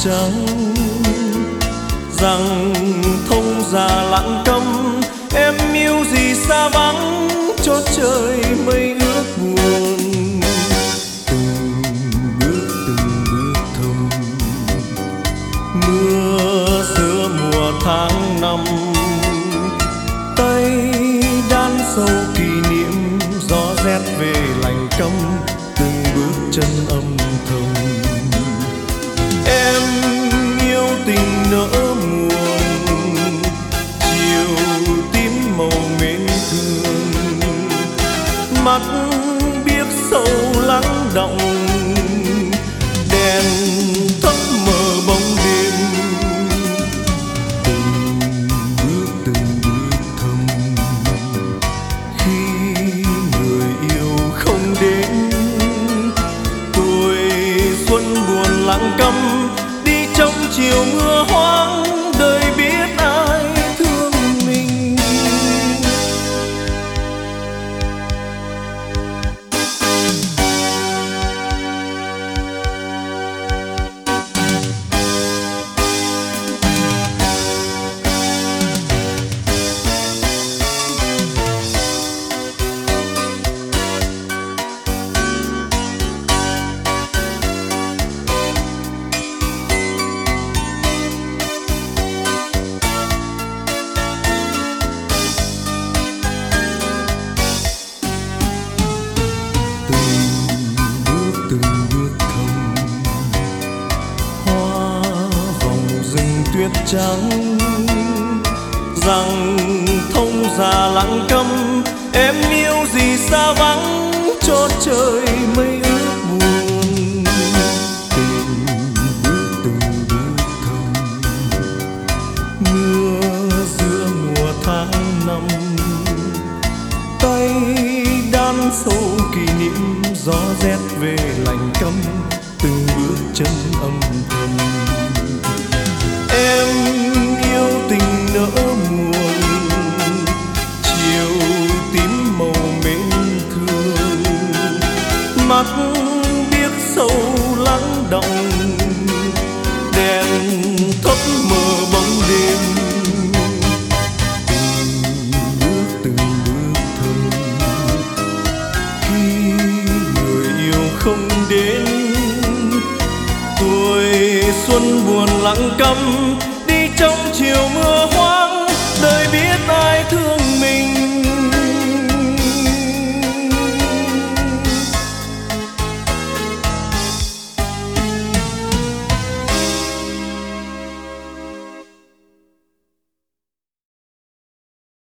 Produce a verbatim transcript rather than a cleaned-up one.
trắng, rằng thông già lặng câm. Em yêu gì xa vắng cho trời mây ước buồn. Từng bước từng bước thầm, mưa giữa mùa tháng năm, tay đan sâu kỷ niệm, gió rét về lạnh câm, từng bước chân âm thầm. Em yêu tình nỡ muộn, chiều tím màu mến thương, mắt biết sâu lắng động, đèn thấp mờ bóng đêm. Từng bước từng bước thầm, khi người yêu không đến, tuổi xuân buồn lặng câm, đi trong chiều mưa hoang, đời biết ai thương mình. Tuyết trắng, rằng thông già lặng câm. Em yêu gì xa vắng cho trời mây ước buồn. Từng bước từng bước thầm, mưa giữa mùa tháng năm, tay đan sâu kỷ niệm, gió rét về lạnh câm, từng bước chân âm thầm. Em yêu tình nỡ muộn, chiều tím màu mến thương, mắt biết sâu lắng động, đèn thấp mờ bóng đêm. Từng bước từng bước thầm, khi người yêu không đến, tuổi xuân buồn lặng câm, đi trong chiều mưa hoang, đời biết ai thương mình.